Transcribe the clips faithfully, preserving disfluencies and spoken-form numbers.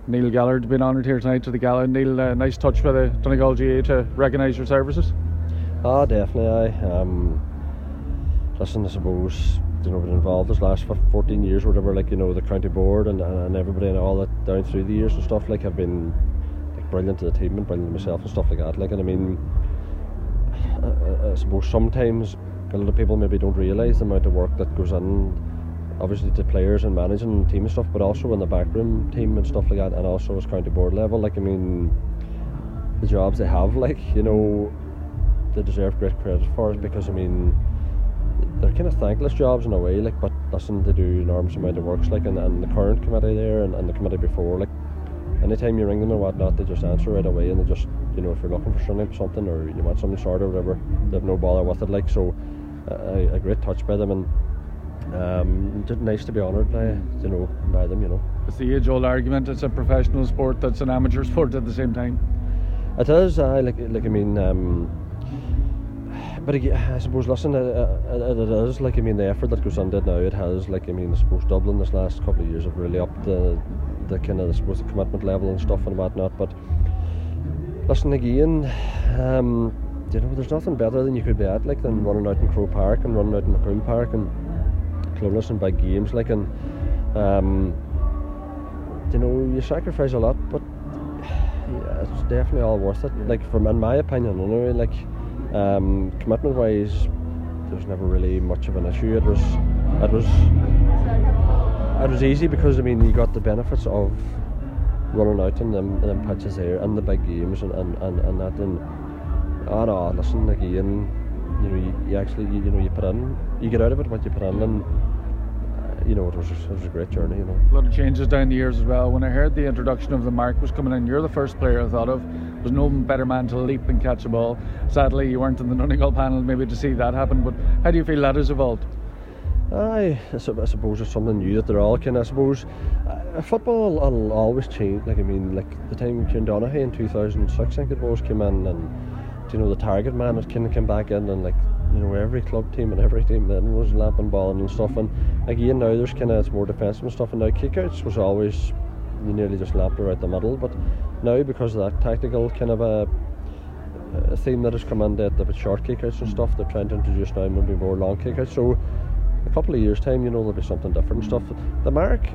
Neil Gallard's been honoured here tonight to the gala. Neil, uh, nice touch by the Donegal G A to recognise your services. Ah, definitely. I um, listen, I suppose, you know, been involved this last fourteen years or whatever, like, you know, the county board and, and everybody and all that down through the years and stuff, like, have been like brilliant to the team and brilliant to myself and stuff like that, like, and I mean, I, I suppose sometimes a lot of people maybe don't realise the amount of work that goes in, obviously to players and managing team and stuff, but also in the backroom team and stuff like that, and also as county board level, like, I mean, the jobs they have, like, you know, they deserve great credit for it, because I mean, they're kind of thankless jobs in a way, like, but listen, they do enormous amount of works, like, and, and the current committee there and, and the committee before, like, anytime you ring them or whatnot, they just answer right away, and they just, you know, if you're looking for something or you want something sorted or whatever, they have no bother with it, like, so uh, a, a great touch by them, and um, just nice to be honoured, uh, you know, by them, you know. It's the age-old argument, it's a professional sport that's an amateur sport at the same time. It is, uh, like, like I mean, um, but again, I suppose, listen, it, it, it is, like, I mean, the effort that goes into it now, it has, like, I mean, I suppose Dublin this last couple of years have really upped the, the kind of, I suppose, the commitment level and stuff and whatnot, but listen, again, um, you know, there's nothing better than you could be at, like, than running out in Crow Park and running out in McCool Park and Clonus and big games, like, and, um, you know, you sacrifice a lot, but yeah, it's definitely all worth it, like, from, in my opinion, anyway, like, Um, commitment wise, there's never really much of an issue. It was, it was, it was easy because I mean you got the benefits of running out in them, in them pitches there and the big games and, and, and, and that. And oh no, listen, again, you know, you, you actually, you, you know, you put in, you get out of it what you put in, and uh, you know, it was, it was a great journey. You know, a lot of changes down the years as well. When I heard the introduction of the mark was coming in, you're the first player I thought of. There's no better man to leap and catch a ball. Sadly, you weren't in the Donegal panel maybe to see that happen, but how do you feel that has evolved? Aye, I, I suppose it's something new that they're all kind of, I suppose, uh, football will, will always change, like, I mean, like, the time Kieran Donaghy in two thousand six, I think it was, came in, and, you know, the target man has kind of come back in, and, like, you know, every club team and every team then was lapping balling and stuff, and again, now there's kind of, it's more defensive and stuff, and now kickouts was always, you nearly just lapped right the middle, but now because of that tactical kind of a, a theme that has come in, that the short kickouts and stuff, they're trying to introduce now maybe more long kickouts, so a couple of years time, you know, there'll be something different and stuff. The mark,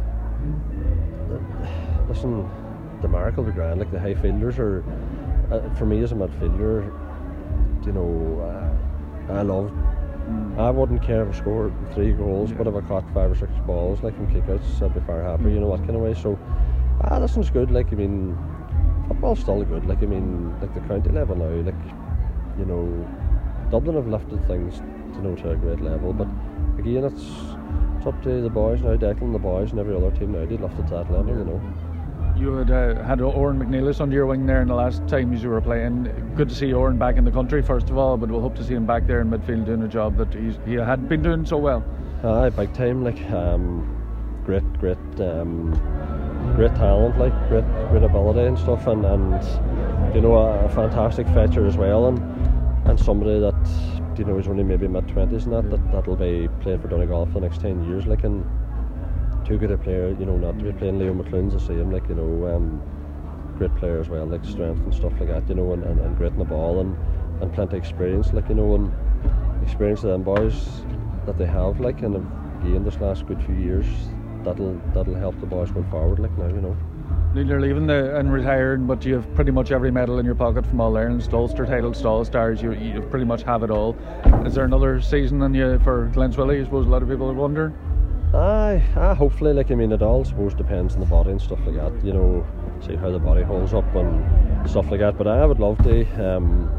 listen, the mark will be grand, like the high fielders are, uh, for me as a midfielder, you know, uh, I love, mm. I wouldn't care if I scored three goals, yeah. but if I caught five or six balls, like from kickouts, I'd be far happier, you know, that kind of way, so, ah, this one's good, like, I mean, football's still good, like, I mean, like the county level now, like, you know, Dublin have lifted things, you know, to a great level, but again, it's, it's up to the boys now, Declan and the boys and every other team now, they lifted to that level, you know. You had uh, had Oran McNeilis under your wing there in the last times you were playing. Good to see Oran back in the country, first of all, but we'll hope to see him back there in midfield doing a job that he's, he had been doing so well. Aye, big time, like, um, great, great, um, great talent, like, great, great ability and stuff, and, and you know, a, a fantastic fetcher as well, and and somebody that, you know, is only maybe mid twenties and that, that that'll be playing for Donegal for the next ten years, like, and too good a player, you know, not to be playing. Leo McLean's the same, like, you know, um, great player as well, like strength and stuff like that, you know, and, and, and great in the ball, and, and plenty of experience, like, you know, and experience of them boys that they have, like, and have gained this last good few years, that'll that'll help the boys going forward, like, now, you know. You're leaving the, and retiring, but you have pretty much every medal in your pocket from All Ireland, Ulster titles, All Stars, you, you pretty much have it all. Is there another season in you for Glenswilly? I suppose a lot of people are wondering. Aye, ah, hopefully, like, I mean, it all, I suppose, depends on the body and stuff like that, you know, see how the body holds up and stuff like that, but I would love to, um,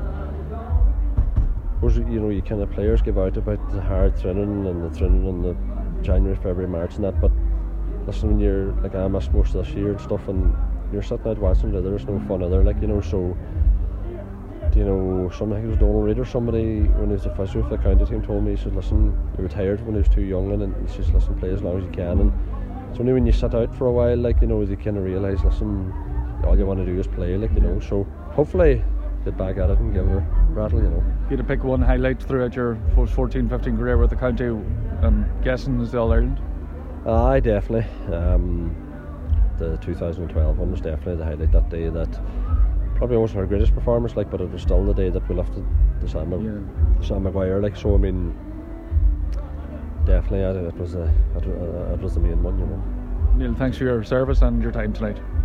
suppose, you know, you kind of players give out about the hard training and the training in the January, February, March and that, but listen, when you're, like, I missed most of this year and stuff, and you're sitting out watching it, there's no fun either, like, you know, so, you know, somebody, it was Donald Reid or somebody, when he was the physio for the county team, told me, he said, listen, he retired when he was too young, and he says, listen, play as long as you can, and it's only when you sit out for a while, like, you know, you kind of realise, listen, all you want to do is play, like, you know, so hopefully get back at it and give it a rattle, you know. If you had to pick one highlight throughout your fourteen fifteen career with the county, I'm guessing is the All Ireland. Aye, definitely. Um, the two thousand twelve one was definitely the highlight that day. That probably wasn't our greatest performance, like, but it was still the day that we lifted the Sam, yeah. Sam Maguire, like. So I mean, definitely, it, it was a, it, it was the main one, you know. Neil, thanks for your service and your time tonight.